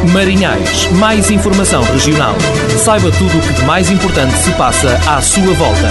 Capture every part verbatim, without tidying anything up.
Marinhais, mais informação regional. Saiba tudo o que de mais importante se passa à sua volta.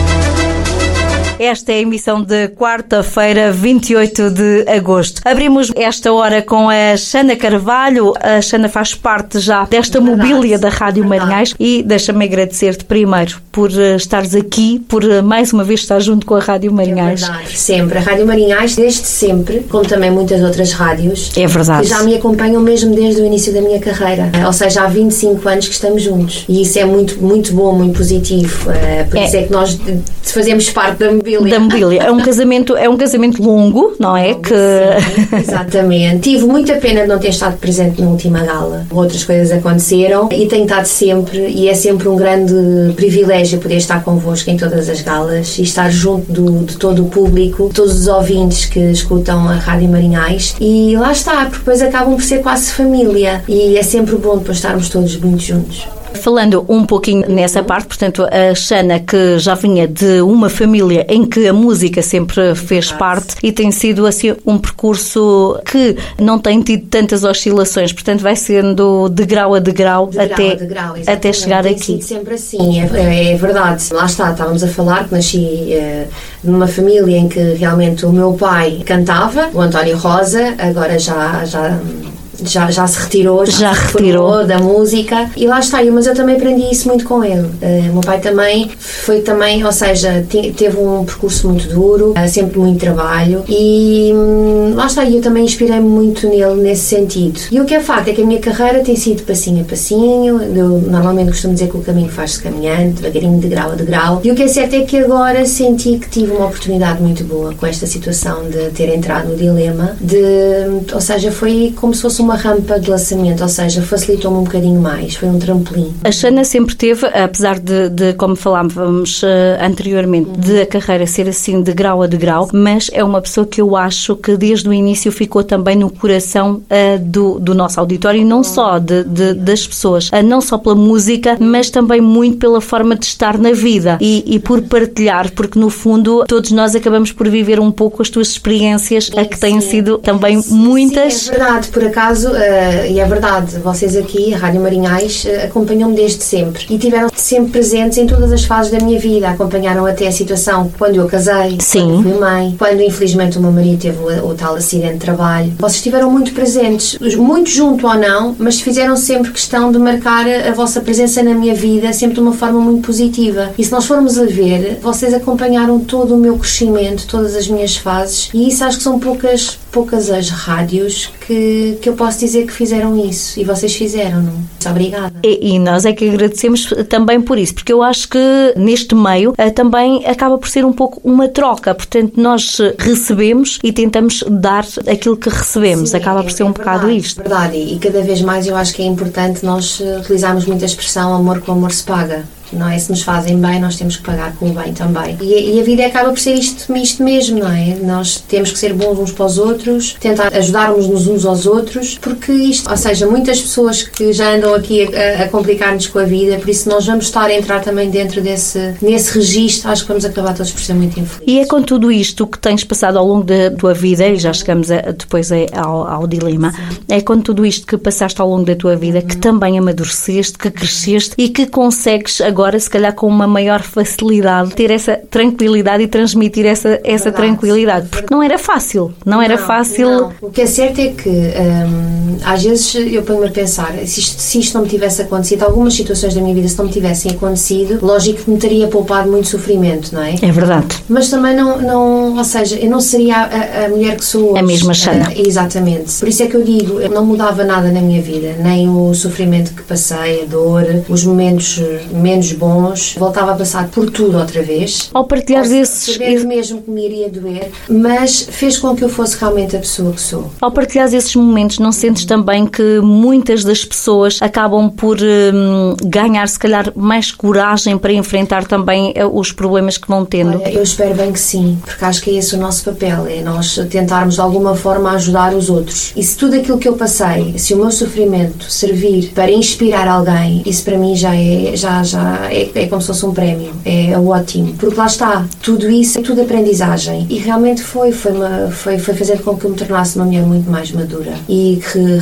Esta é a emissão de quarta-feira, vinte e oito de agosto. Abrimos esta hora com a Xana Carvalho. A Xana faz parte já desta mobília da Rádio Marinhais e deixa-me agradecer-te primeiro por estares aqui, por mais uma vez estar junto com a Rádio Marinhais. É verdade, sempre. A Rádio Marinhais, desde sempre, como também muitas outras rádios, é verdade, que já me acompanham mesmo desde o início da minha carreira. Ou seja, há vinte e cinco anos que estamos juntos. E isso é muito, muito bom, muito positivo. Por isso é, é que nós fazemos parte da mobília. Da mobília. É um casamento, é um casamento longo, não é? Que... Sim, exatamente. Tive muita pena de não ter estado presente na última gala. Outras coisas aconteceram e tenho estado sempre, e é sempre um grande privilégio poder estar convosco em todas as galas e estar junto do, de todo o público, todos os ouvintes que escutam a Rádio Marinhais. E lá está, porque depois acabam por ser quase família e é sempre bom depois estarmos todos muito juntos. Falando um pouquinho nessa parte, portanto, a Xana, que já vinha de uma família em que a música sempre fez parte e tem sido assim um percurso que não tem tido tantas oscilações, portanto vai sendo de grau a degrau, de até, grau a degrau, até chegar tem aqui. Sido sempre assim, é, é, é verdade. Lá está, estávamos a falar que nasci uh, numa família em que realmente o meu pai cantava, o António Rosa, agora já... já Já, já se retirou, já, já se retirou da música e lá está, mas eu também aprendi isso muito com ele. Uh, o meu pai também foi também, ou seja, te, teve um percurso muito duro, uh, sempre muito trabalho e um, lá está, eu também inspirei-me muito nele nesse sentido. E o que é facto é que a minha carreira tem sido passinho a passinho, eu normalmente costumo dizer que o caminho faz-se caminhando, devagarinho, de grau a de grau, e o que é certo é que agora senti que tive uma oportunidade muito boa com esta situação de ter entrado no dilema, de, ou seja, foi como se fosse uma rampa de lançamento, ou seja, facilitou-me um bocadinho mais, foi um trampolim. A Xana sempre teve, apesar de, de como falávamos uh, anteriormente, uhum. de a carreira ser assim de grau a de grau, mas é uma pessoa que eu acho que desde o início ficou também no coração uh, do, do nosso auditório e não uhum. só de, de, das pessoas, uh, não só pela música, mas também muito pela forma de estar na vida e, e por partilhar, porque no fundo todos nós acabamos por viver um pouco as tuas experiências, sim, a que têm sim. sido também sim, muitas. Sim, é verdade, por acaso Uh, e é verdade, vocês aqui, a Rádio Marinhais, uh, acompanham-me desde sempre e tiveram sempre presentes em todas as fases da minha vida, acompanharam até a situação quando eu casei, Sim. quando fui mãe, quando infelizmente o meu marido teve o, o tal acidente de trabalho. Vocês estiveram muito presentes, muito junto ou não, mas fizeram sempre questão de marcar a, a vossa presença na minha vida sempre de uma forma muito positiva. E se nós formos a ver, vocês acompanharam todo o meu crescimento, todas as minhas fases, e isso acho que são poucas, poucas as rádios que, que eu posso dizer que fizeram isso, e vocês fizeram, não? Muito obrigada. E, e nós é que agradecemos também por isso, porque eu acho que neste meio também acaba por ser um pouco uma troca, portanto nós recebemos e tentamos dar aquilo que recebemos. Sim, acaba por ser é, um é bocado verdade, isto. Verdade, e cada vez mais eu acho que é importante nós utilizarmos muito a expressão amor com amor se paga. Não é? Se nos fazem bem, nós temos que pagar com o bem também. E, e a vida acaba por ser isto, isto mesmo, não é? Nós temos que ser bons uns para os outros, tentar ajudarmos-nos uns aos outros, porque isto, ou seja, muitas pessoas que já andam aqui a, a complicar-nos com a vida, por isso nós vamos estar a entrar também dentro desse, nesse registro, acho que vamos acabar todos por ser muito infelizes. E é com tudo isto que tens passado ao longo da tua vida, e já chegamos a, depois a, ao, ao dilema, sim. é com tudo isto que passaste ao longo da tua vida, uhum. que também amadureceste, que cresceste e que consegues agora agora, se calhar com uma maior facilidade, ter essa tranquilidade e transmitir essa, essa verdade, tranquilidade, porque não era fácil, não, não era fácil. Não. O que é certo é que hum, às vezes eu ponho-me a pensar, se isto, se isto não me tivesse acontecido, algumas situações da minha vida, se não me tivessem acontecido, lógico que me teria poupado muito sofrimento, não é? É verdade. Mas também não, não ou seja, eu não seria a, a mulher que sou hoje. A mesma Xana. Uh, exatamente. Por isso é que eu digo, eu não mudava nada na minha vida, nem o sofrimento que passei, a dor, os momentos menos bons, voltava a passar por tudo outra vez. Ao partilhar esses... Sabendo mesmo que me iria doer, mas fez com que eu fosse realmente a pessoa que sou. Ao partilhar esses momentos, não sentes também que muitas das pessoas acabam por hum, ganhar, se calhar, mais coragem para enfrentar também os problemas que vão tendo? Olha, eu espero bem que sim, porque acho que é esse o nosso papel, é nós tentarmos de alguma forma ajudar os outros. E se tudo aquilo que eu passei, se o meu sofrimento servir para inspirar alguém, isso para mim já é, já, já é, é como se fosse um prémio, é ótimo, porque lá está, tudo isso é tudo aprendizagem, e realmente foi, foi, uma, foi, foi fazer com que eu me tornasse uma mulher muito mais madura e que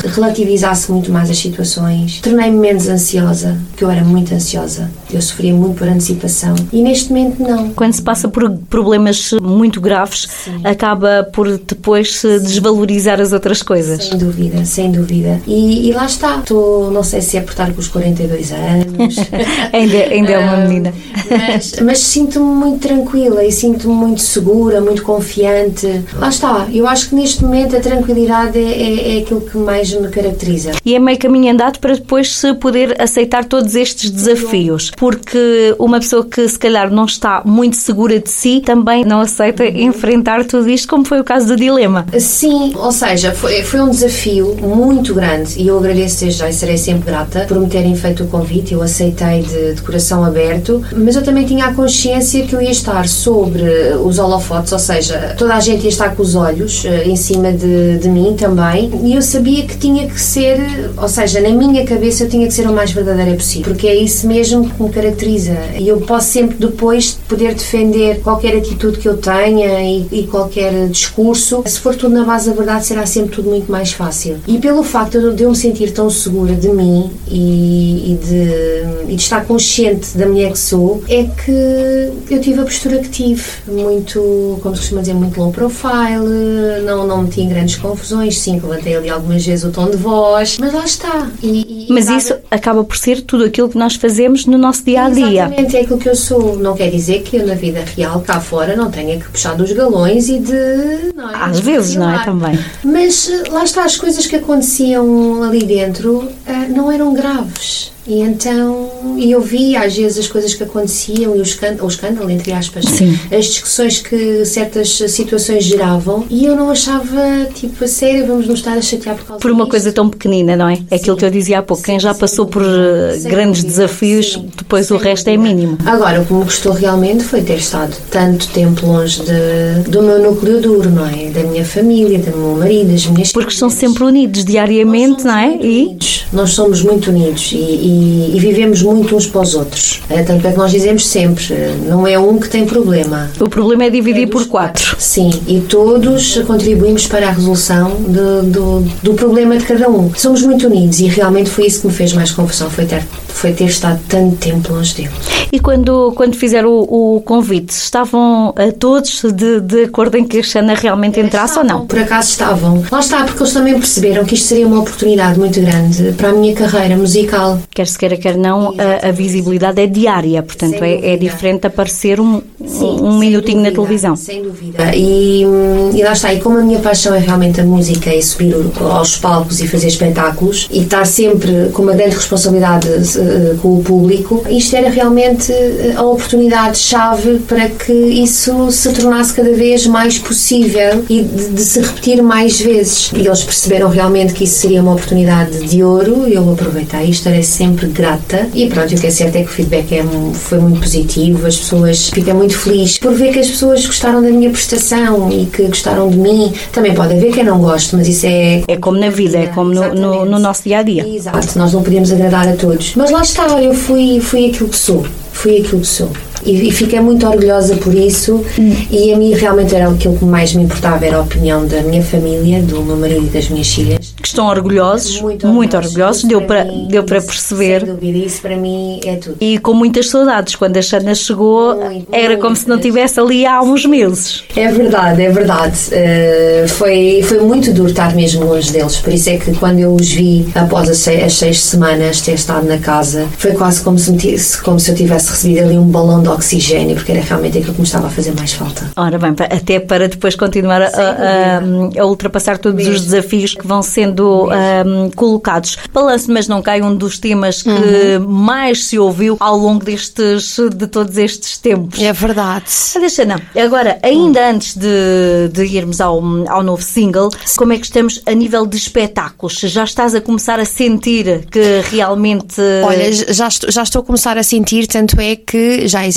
relativizasse muito mais as situações. Tornei-me menos ansiosa, porque eu era muito ansiosa. Eu sofria muito por antecipação. E neste momento não. Quando se passa por problemas muito graves, sim, acaba por depois se desvalorizar as outras coisas. Sem dúvida, sem dúvida. E, e lá está. Estou, não sei se é por estar com os quarenta e dois anos. ainda, ainda é uma menina. Mas, mas sinto-me muito tranquila e sinto-me muito segura, muito confiante. Lá está. Eu acho que neste momento a tranquilidade é, é, é aquilo que mais me caracteriza. E é meio caminho andado para depois se poder aceitar todos estes desafios. Porque uma pessoa que se calhar não está muito segura de si também não aceita uhum. enfrentar tudo isto, como foi o caso do dilema. Sim, ou seja, foi, foi um desafio muito grande e eu agradeço desde já e serei sempre grata por me terem feito o convite. Eu aceitei de, de coração aberto, mas eu também tinha a consciência que eu ia estar sobre os holofotes, ou seja, toda a gente ia estar com os olhos uh, em cima de, de mim também, e eu sabia que tinha que ser, ou seja, na minha cabeça eu tinha que ser o mais verdadeira possível, porque é isso mesmo que me caracteriza, e eu posso sempre depois poder defender qualquer atitude que eu tenha e, e qualquer discurso. Se for tudo na base da verdade, será sempre tudo muito mais fácil. E pelo facto de eu me sentir tão segura de mim e, e, de, e de estar consciente da mulher que sou, é que eu tive a postura que tive, muito, como se costuma dizer, muito low profile, não, não meti em grandes confusões, sim, levantei ali algumas vezes o tom de voz, mas lá está. E, e mas acaba... isso acaba por ser tudo aquilo que nós fazemos no nosso dia-a-dia. Exatamente, é aquilo que eu sou. Não quer dizer que eu na vida real, cá fora, não tenha que puxar dos galões e de... Não é? Às de vezes, não é? Também. Mas lá está, as coisas que aconteciam ali dentro não eram graves. E então, e eu vi às vezes as coisas que aconteciam e o escândalo, o escândalo entre aspas, sim, as discussões que certas situações geravam, e eu não achava, tipo, a sério, vamos nos estar a chatear por causa Por uma disto. coisa tão pequenina, não é? É aquilo que eu dizia há pouco, quem já passou por grandes desafios, depois o resto é mínimo. Agora, o que me gostou realmente foi ter estado tanto tempo longe de, do meu núcleo duro, não é? Da minha família, do meu marido, das minhas Porque filhas. estão sempre unidos diariamente, não é? E Unidos. Nós somos muito unidos e, e E, e vivemos muito uns para os outros. É, tanto é que nós dizemos sempre, não é um que tem problema. O problema é dividir é por quatro. Sim, e todos contribuímos para a resolução do, do, do problema de cada um. Somos muito unidos e realmente foi isso que me fez mais confusão, foi ter, foi ter estado tanto tempo longe dele. E quando, quando fizeram o, o convite, estavam a todos de, de acordo em que a Xana realmente entrasse estavam, ou não? Por acaso estavam. Lá está, porque eles também perceberam que isto seria uma oportunidade muito grande para a minha carreira musical. Quer se queira, quer não, a, a visibilidade é diária, portanto é, é diferente aparecer um, sim, um minutinho dúvida, na televisão. Sem dúvida. E, e lá está, e como a minha paixão é realmente a música e subir aos palcos e fazer espetáculos e estar sempre com uma grande responsabilidade uh, com o público, isto era realmente a oportunidade-chave para que isso se tornasse cada vez mais possível e de, de se repetir mais vezes. E eles perceberam realmente que isso seria uma oportunidade de ouro e eu aproveitei e estarei sempre grata. E pronto, o que é certo é que o feedback é, foi muito positivo, as pessoas ficam muito felizes por ver que as pessoas gostaram da minha prestação e que gostaram de mim. Também pode haver quem não goste, mas isso é... É como na vida, é como no, no, no nosso dia-a-dia. Exato, nós não podemos agradar a todos. Mas lá está, eu fui, fui aquilo que sou. Fui aquilo que sou. E, e fiquei muito orgulhosa por isso. Hum. E a mim realmente era aquilo que mais me importava, era a opinião da minha família, do meu marido e das minhas filhas. Que estão orgulhosos, muito orgulhosos, muito orgulhosos. Deu, para, mim, deu para perceber. Sem dúvida, isso para mim é tudo. E com muitas saudades, quando a Xana chegou, muito, era muito, como se não estivesse ali há uns meses. É verdade, é verdade. Uh, foi, foi muito duro estar mesmo longe deles, por isso é que quando eu os vi após as seis, as seis semanas ter estado na casa, foi quase como se, me, como se eu tivesse recebido ali um balão de oxigênio, porque era realmente aquilo que me estava a fazer mais falta. Ora bem, até para depois continuar a, a, a ultrapassar todos mesmo, os desafios que vão sendo um, colocados. Balanço, mas não cai, um dos temas que uhum. mais se ouviu ao longo destes, de todos estes tempos. É verdade. Ah, deixa não. Agora, ainda uhum. antes de, de irmos ao, ao novo single, como é que estamos a nível de espetáculos? Já estás a começar a sentir que realmente... Olha, já estou, já estou a começar a sentir, tanto é que já existe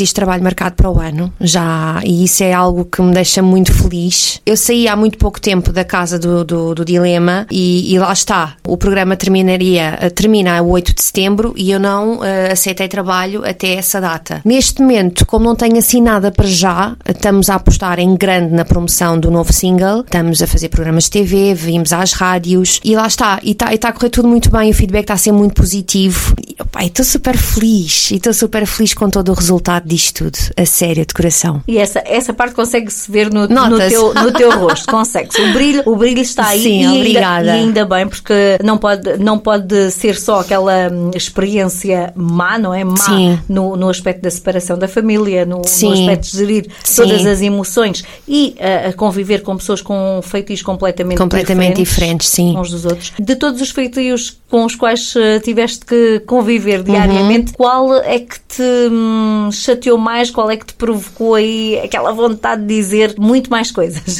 existe trabalho marcado para o ano, já, e isso é algo que me deixa muito feliz. Eu saí há muito pouco tempo da casa do, do, do Dilema e, e lá está, o programa terminaria, termina a oito de setembro e eu não uh, aceitei trabalho até essa data. Neste momento, como não tenho assim nada para já, estamos a apostar em grande na promoção do novo single, estamos a fazer programas de T V, vimos às rádios e lá está, e está tá a correr tudo muito bem, o feedback está a ser muito positivo. E estou super feliz, e estou super feliz com todo o resultado disto tudo, a sério, de coração. E essa, essa parte consegue-se ver no, no, teu, no teu rosto, consegue-se. O brilho, o brilho está aí. Sim, e obrigada. Ainda, e ainda bem, porque não pode, não pode ser só aquela hum, experiência má, não é? Má no, no aspecto da separação da família, no, no aspecto de gerir Sim. todas as emoções e uh, a conviver com pessoas com feitios completamente, completamente diferentes, diferentes sim. uns dos outros. De todos os feitios com os quais uh, tiveste que conviver diariamente, uhum. qual é que te hum, chateou mais? Qual é que te provocou aí aquela vontade de dizer muito mais coisas?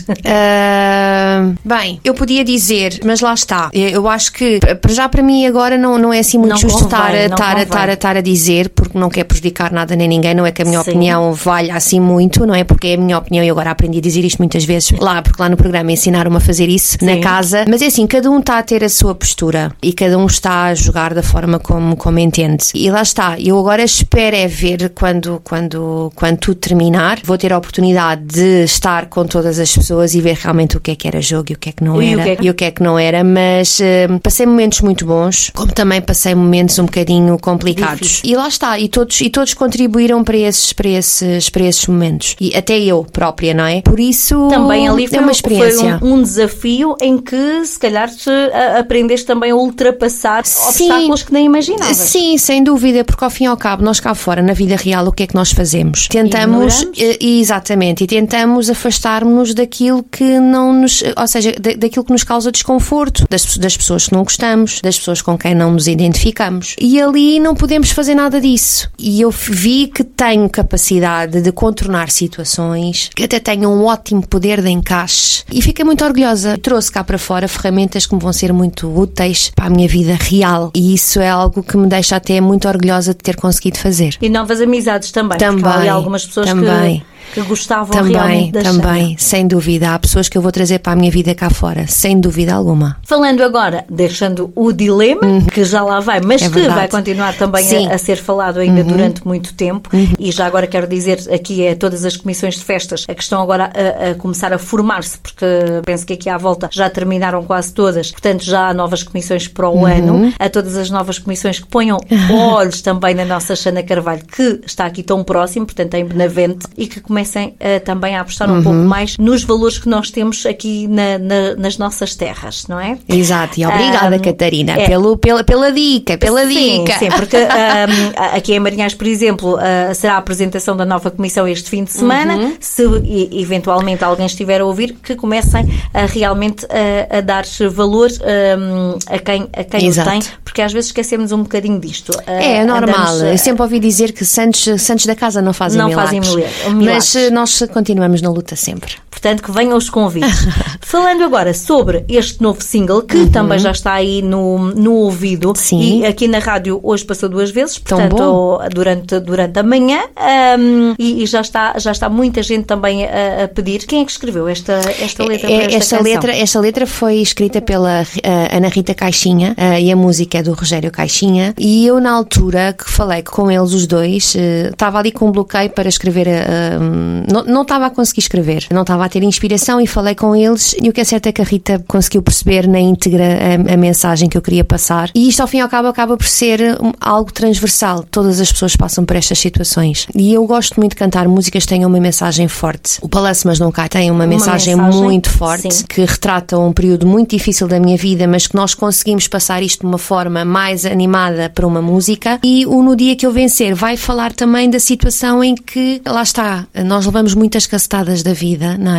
Uh, bem, eu podia dizer, mas lá está. Eu acho que, já para mim agora não, não é assim muito não justo estar, estar, estar, estar a dizer, porque não quer prejudicar nada nem ninguém, não é que a minha Sim. opinião valha assim muito, não é? Porque é a minha opinião e agora aprendi a dizer isto muitas vezes lá, porque lá no programa ensinaram-me a fazer isso Sim. na casa, mas é assim, cada um está a ter a sua postura e cada um está a jogar da forma como, como entende. E lá está, eu agora espero é ver quando, quando, quando tudo terminar, vou ter a oportunidade de estar com todas as pessoas e ver realmente o que é que era jogo e o que é que não era, e o que é que, e o que, é que não era, mas uh, passei momentos muito bons, como também passei momentos um bocadinho complicados. Difícil. E lá está, e todos, e todos contribuíram para esses, para, esses, para esses momentos. E até eu própria, não é? Por isso, também ali foi, é uma experiência. Foi um, um desafio em que, se calhar, aprendeste também a ultrapassar Sim. obstáculos que nem imaginavas. Sim, sem dúvida, porque ao fim e ao cabo, nós cá fora, na vida real, o que é que nós fazemos? Tentamos, uh, exatamente, e tentamos afastar-nos daquilo que não nos, ou seja, da, daquilo que nos causa desconforto, das, das pessoas que não gostamos, das pessoas com quem não nos identificamos. E ali não podemos fazer nada disso. E eu vi que tenho capacidade de contornar situações, que até tenho um ótimo poder de encaixe. E fiquei muito orgulhosa. Trouxe cá para fora ferramentas que me vão ser muito úteis para a minha vida real. E isso é algo que me deixa até muito orgulhosa de ter conseguido fazer. E novas amizades também. Também. Porque há ali algumas pessoas também. que... que gostavam também, realmente da Também, Xana. Sem dúvida. Há pessoas que eu vou trazer para a minha vida cá fora, sem dúvida alguma. Falando agora, deixando o dilema, uhum. que já lá vai, mas é que verdade. Vai continuar também a, a ser falado ainda uhum. durante muito tempo. Uhum. E já agora quero dizer aqui a todas as comissões de festas a que estão agora a, a começar a formar-se, porque penso que aqui à volta já terminaram quase todas, portanto já há novas comissões para o uhum. ano. A todas as novas comissões que ponham olhos também na nossa Xana Carvalho, que está aqui tão próximo, portanto em Benavente, e que comecem a, também a apostar um uhum. pouco mais nos valores que nós temos aqui na, na, nas nossas terras, não é? Exato, e obrigada, um, Catarina, é, pelo, pela, pela dica, pela sim, dica. Sim, porque um, aqui em Marinhais, por exemplo, uh, será a apresentação da nova comissão este fim de semana, uhum. se e, eventualmente alguém estiver a ouvir, que comecem a, realmente a, a dar valor um, a quem, a quem o tem, porque às vezes esquecemos um bocadinho disto. Uh, é, é normal, andamos, uh, eu sempre ouvi dizer que santos, santos da casa não fazem não milagres. Fazem milagres. Mas nós continuamos na luta sempre. Portanto, que venham os convites. Falando agora sobre este novo single, que uhum. também já está aí no, no ouvido. Sim. E aqui na rádio hoje passou duas vezes, portanto, durante, durante a manhã. Um, e, e já está, já está muita gente também a, a pedir. Quem é que escreveu esta, esta letra? É, para esta esta, letra esta letra foi escrita pela uh, Ana Rita Caixinha uh, e a música é do Rogério Caixinha. E eu, na altura que falei com eles os dois, uh, estava ali com um bloqueio para escrever. Uh, não, não estava a conseguir escrever, não estava a ter inspiração e falei com eles. E o que é certo é que a Rita conseguiu perceber na íntegra a, a mensagem que eu queria passar. E isto, ao fim e ao cabo, acaba por ser um, algo transversal. Todas as pessoas passam por estas situações. E eu gosto muito de cantar músicas que tenham uma mensagem forte. O Balanço Mas Não Cai tem uma, uma mensagem, mensagem muito forte, sim. que retrata um período muito difícil da minha vida, mas que nós conseguimos passar isto de uma forma mais animada para uma música. E o No Dia Que Eu Vencer vai falar também da situação em que, lá está, nós levamos muitas cacetadas da vida, não é?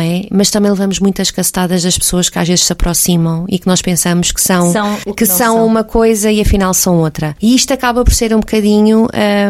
é? Mas também levamos muitas castadas das pessoas que às vezes se aproximam e que nós pensamos que são, são que, que são, são uma coisa e afinal são outra. E isto acaba por ser um bocadinho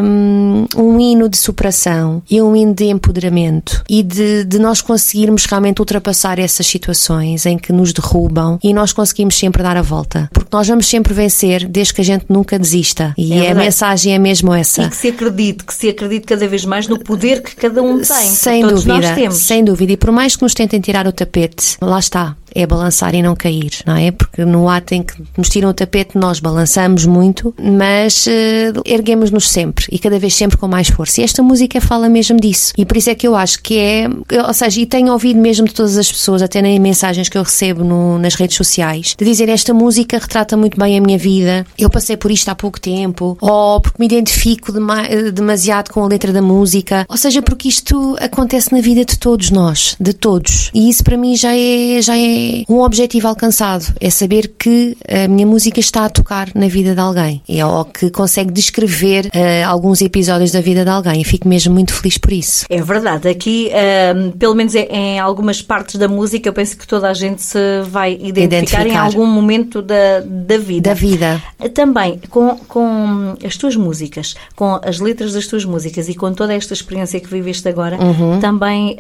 um, um hino de superação e um hino de empoderamento e de, de nós conseguirmos realmente ultrapassar essas situações em que nos derrubam e nós conseguimos sempre dar a volta. Porque nós vamos sempre vencer desde que a gente nunca desista. E é a mensagem é mesmo essa. E que se acredite, que se acredite cada vez mais no poder que cada um tem. Sem todos dúvida, nós temos. sem dúvida. E por mais que nos tentem tirar o tapete, lá está. É balançar e não cair, não é? Porque no ato em que nos tiram o tapete nós balançamos muito, mas uh, erguemos-nos sempre e cada vez sempre com mais força. E esta música fala mesmo disso. E por isso é que eu acho que é, ou seja, e tenho ouvido mesmo de todas as pessoas, até nas mensagens que eu recebo no, nas redes sociais, de dizer esta música retrata muito bem a minha vida, eu passei por isto há pouco tempo, ou porque me identifico dema- demasiado com a letra da música, ou seja, porque isto acontece na vida de todos nós, de todos. E isso para mim já é, já é um objetivo alcançado, é saber que a minha música está a tocar na vida de alguém, é, ou que consegue descrever uh, alguns episódios da vida de alguém, e fico mesmo muito feliz por isso. É verdade, aqui uh, pelo menos em algumas partes da música eu penso que toda a gente se vai identificar, identificar. em algum momento da, da vida. Da vida. Também com, com as tuas músicas, com as letras das tuas músicas e com toda esta experiência que viveste agora, uhum. também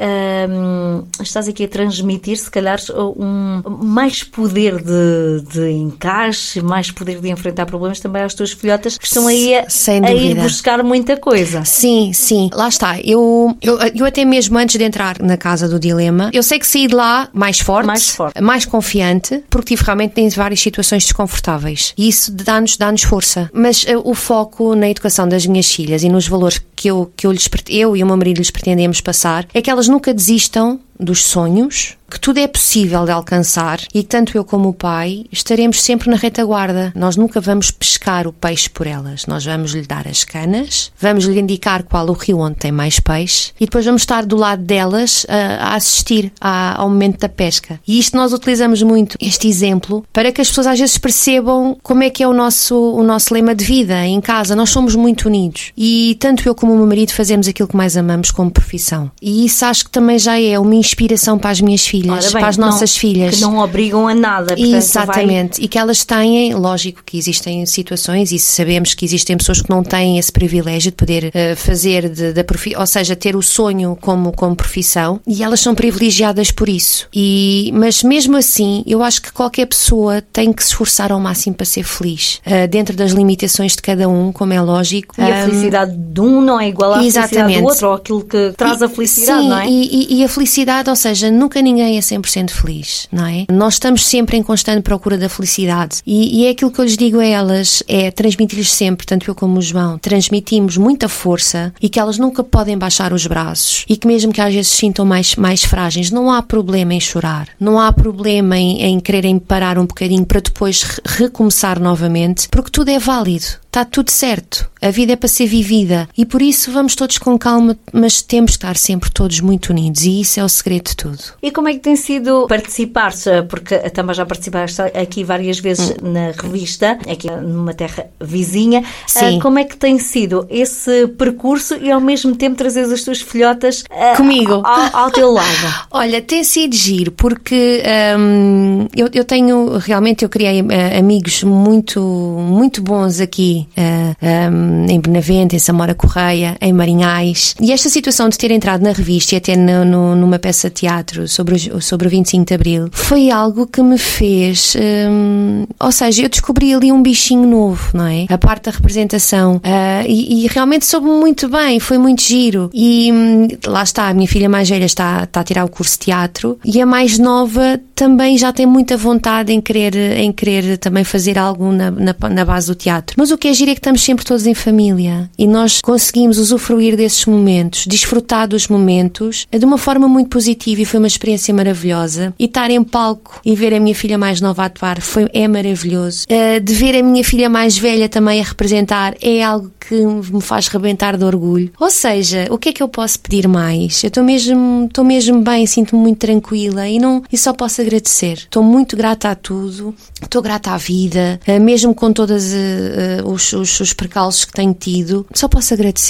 uh, estás aqui a transmitir se calhar um mais poder de, de encaixe, mais poder de enfrentar problemas também às tuas filhotas que estão aí a, a ir buscar muita coisa. Sim, sim, lá está. Eu, eu, eu até mesmo antes de entrar na casa do dilema, eu sei que saí de lá mais forte, mais, forte. mais confiante, porque tive realmente em várias situações desconfortáveis. E isso dá-nos, dá-nos força. Mas uh, o foco na educação das minhas filhas e nos valores que eu, que eu, lhes, eu e o meu marido lhes pretendemos passar é que elas nunca desistam dos sonhos, que tudo é possível de alcançar e que tanto eu como o pai estaremos sempre na retaguarda. Nós nunca vamos pescar o peixe por elas. Nós vamos lhe dar as canas, vamos lhe indicar qual o rio onde tem mais peixe e depois vamos estar do lado delas a, a assistir a, ao momento da pesca. E isto nós utilizamos muito, este exemplo, para que as pessoas às vezes percebam como é que é o nosso, o nosso lema de vida em casa. Nós somos muito unidos e tanto eu como o meu marido fazemos aquilo que mais amamos como profissão. E isso acho que também já é uma inspiração para as minhas filhas, bem, para as nossas não, filhas. Que não obrigam a nada. Portanto, exatamente. Vai... E que elas têm, lógico que existem situações e sabemos que existem pessoas que não têm esse privilégio de poder uh, fazer, de, de profi... ou seja, ter o sonho como, como profissão e elas são privilegiadas por isso. E, mas mesmo assim, eu acho que qualquer pessoa tem que se esforçar ao máximo para ser feliz, uh, dentro das limitações de cada um, como é lógico. E a um... felicidade de um não é igual à exatamente. felicidade do outro, ou aquilo que traz e, a felicidade, sim, não é? E, e, e a felicidade, ou seja, nunca ninguém é cem por cento feliz, não é? Nós estamos sempre em constante procura da felicidade e, e é aquilo que eu lhes digo a elas, é transmitir-lhes sempre, tanto eu como o João, transmitimos muita força e que elas nunca podem baixar os braços e que mesmo que às vezes se sintam mais, mais frágeis, não há problema em chorar, não há problema em, em quererem parar um bocadinho para depois re- recomeçar novamente, porque tudo é válido. Está tudo certo. A vida é para ser vivida e por isso vamos todos com calma, mas temos que estar sempre todos muito unidos e isso é o segredo de tudo. E como é que tem sido participar, porque também já participaste aqui várias vezes hum. na revista, aqui numa terra vizinha, Sim. como é que tem sido esse percurso e ao mesmo tempo trazer as tuas filhotas comigo ao, ao teu lado? Olha, tem sido giro porque hum, eu, eu tenho, realmente eu criei uh, amigos muito, muito bons aqui Uh, um, em Benavente, em Samora Correia, em Marinhais, e esta situação de ter entrado na revista e até no, no, numa peça de teatro sobre o, sobre o vinte e cinco de Abril foi algo que me fez um, ou seja, eu descobri ali um bichinho novo, não é? A parte da representação uh, e, e realmente soube muito bem, foi muito giro e um, lá está, a minha filha mais velha está, está a tirar o curso de teatro e a mais nova também já tem muita vontade em querer, em querer também fazer algo na, na, na base do teatro, mas o que é giro é que estamos sempre todos em família e nós conseguimos usufruir desses momentos, desfrutar dos momentos de uma forma muito positiva e foi uma experiência maravilhosa. E estar em palco e ver a minha filha mais nova a atuar foi, é maravilhoso. Uh, de ver a minha filha mais velha também a representar é algo que me faz rebentar de orgulho. Ou seja, o que é que eu posso pedir mais? Eu estou mesmo, estou mesmo bem, sinto-me muito tranquila e, não, e só posso agradecer. Estou muito grata a tudo, estou grata à vida, uh, mesmo com todos uh, uh, os, os, os percalços que tenho tido, só posso agradecer.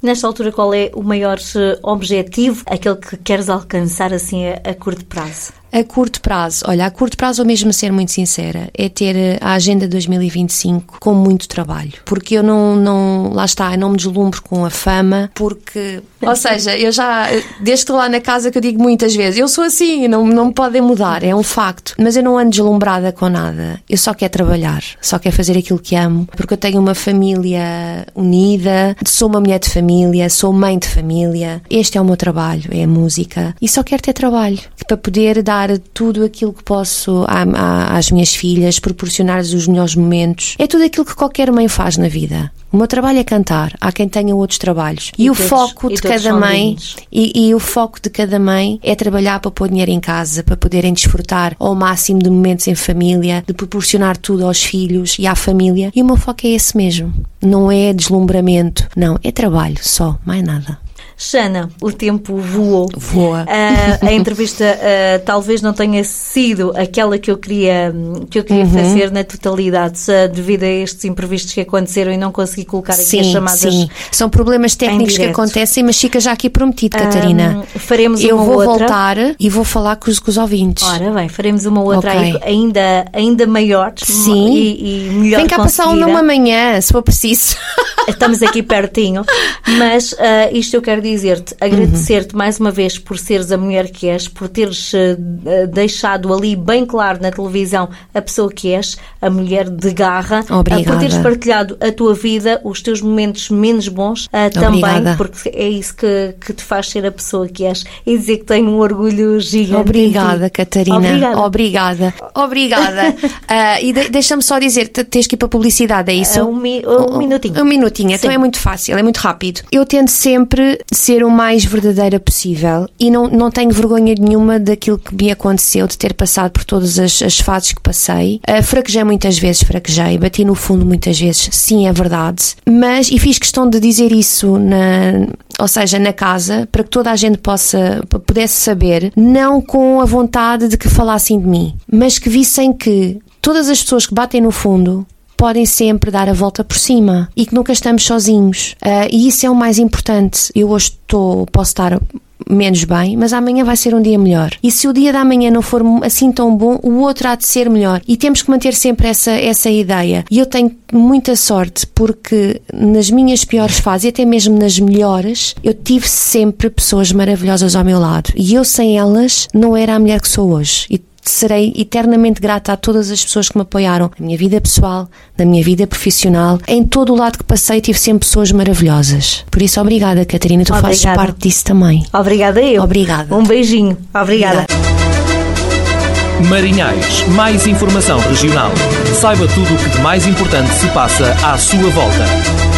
Nesta altura, qual é o maior objetivo, aquele que queres alcançar assim a, a curto prazo? A curto prazo, olha, a curto prazo, ou mesmo a ser muito sincera, é ter a Agenda dois mil e vinte e cinco com muito trabalho. Porque eu não, não lá está, eu não me deslumbro com a fama, porque, ou seja, eu já, desde que estou lá na casa que eu digo muitas vezes, eu sou assim, não, não me podem mudar, é um facto. Mas eu não ando deslumbrada com nada, eu só quero trabalhar, só quero fazer aquilo que amo, porque eu tenho uma família unida, sou uma mulher de família, sou mãe de família, este é o meu trabalho, é a música, e só quero ter trabalho, para poder dar tudo aquilo que posso à, à, às minhas filhas, proporcionar-lhes os melhores momentos. É tudo aquilo que qualquer mãe faz na vida. O meu trabalho é cantar, há quem tenha outros trabalhos. E, e o todos, foco de cada mãe e, e o foco de cada mãe é trabalhar para pôr dinheiro em casa, para poderem desfrutar ao máximo de momentos em família, de proporcionar tudo aos filhos e à família. E o meu foco é esse mesmo. Não é deslumbramento, não, é trabalho só, mais nada. Xana, o tempo voou. Voa. Uh, a entrevista uh, talvez não tenha sido aquela que eu queria, que eu queria uhum. fazer na totalidade, uh, devido a estes imprevistos que aconteceram e não consegui colocar aqui sim, as chamadas. Sim, são problemas técnicos que acontecem, mas fica já aqui prometido, Catarina. Um, faremos eu uma vou outra. voltar e vou falar com os, com os ouvintes. Ora bem, faremos uma outra okay. aí, ainda, ainda maior sim. e, e melhor Vem cá conseguida. passar uma manhã, se for preciso. Estamos aqui pertinho, mas uh, isto eu quero dizer-te, agradecer-te uhum. mais uma vez por seres a mulher que és, por teres uh, deixado ali bem claro na televisão a pessoa que és, a mulher de garra, uh, por teres partilhado a tua vida, os teus momentos menos bons uh, também, porque é isso que, que te faz ser a pessoa que és, e dizer que tenho um orgulho gigante. Obrigada, Catarina. Obrigada. Obrigada. Obrigada. uh, e de, deixa-me só dizer, tens que ir para a publicidade, é isso? Uh, um, mi, um, um minutinho. Um minutinho. Então é muito fácil, é muito rápido. Eu tento sempre ser o mais verdadeira possível e não, não tenho vergonha nenhuma daquilo que me aconteceu, de ter passado por todas as, as fases que passei. Uh, fraquejei muitas vezes, fraquejei, bati no fundo muitas vezes, sim, é verdade. Mas, e fiz questão de dizer isso na... ou seja, na casa, para que toda a gente possa, pudesse saber, não com a vontade de que falassem de mim, mas que vissem que todas as pessoas que batem no fundo podem sempre dar a volta por cima e que nunca estamos sozinhos. Uh, e isso é o mais importante. Eu hoje estou, posso estar menos bem, mas amanhã vai ser um dia melhor. E se o dia da manhã não for assim tão bom, o outro há de ser melhor. E temos que manter sempre essa, essa ideia. E eu tenho muita sorte porque nas minhas piores fases e até mesmo nas melhores, eu tive sempre pessoas maravilhosas ao meu lado. E eu sem elas não era a mulher que sou hoje. E serei eternamente grata a todas as pessoas que me apoiaram na minha vida pessoal, na minha vida profissional, em todo o lado que passei tive sempre pessoas maravilhosas. Por isso, obrigada, Catarina, tu obrigada. Fazes parte disso também. Obrigada eu. Obrigada. Um beijinho. Obrigada. obrigada. Marinhais, mais informação regional. Saiba tudo o que de mais importante se passa à sua volta.